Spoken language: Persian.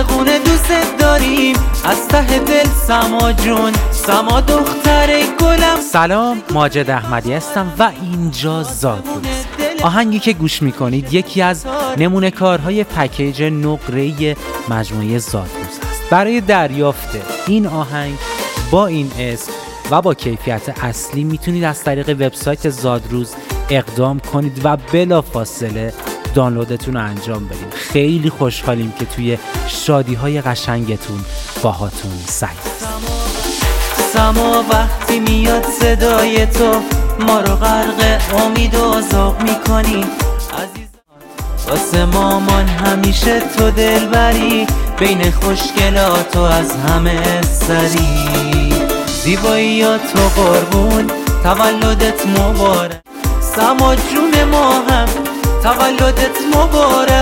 عاشقونه دوست داریم از ته دل. سما جون، سما دختر گلم. سلام، ماجد احمدی هستم و اینجا زادروز. آهنگی که گوش میکنید یکی از نمونه کارهای پکیج نقره‌ای مجموعه زادروز است. برای دریافت این آهنگ با این اسم و با کیفیت اصلی میتونید از طریق وبسایت زادروز اقدام کنید و بلافاصله دانلودتون رو انجام بدید. خیلی خوشحالیم که توی شادی‌های قشنگتون باهاتون سعید. سما وقتی میاد صدای تو ما رو غرق امید و ذوق میکنی عزیزان. واسه مامان همیشه تو دلبری، بین خوشگلاتو از همه سری. زیبایی تو قربون، تولدت مبارک. سما جون ما هم تولدت مبارک.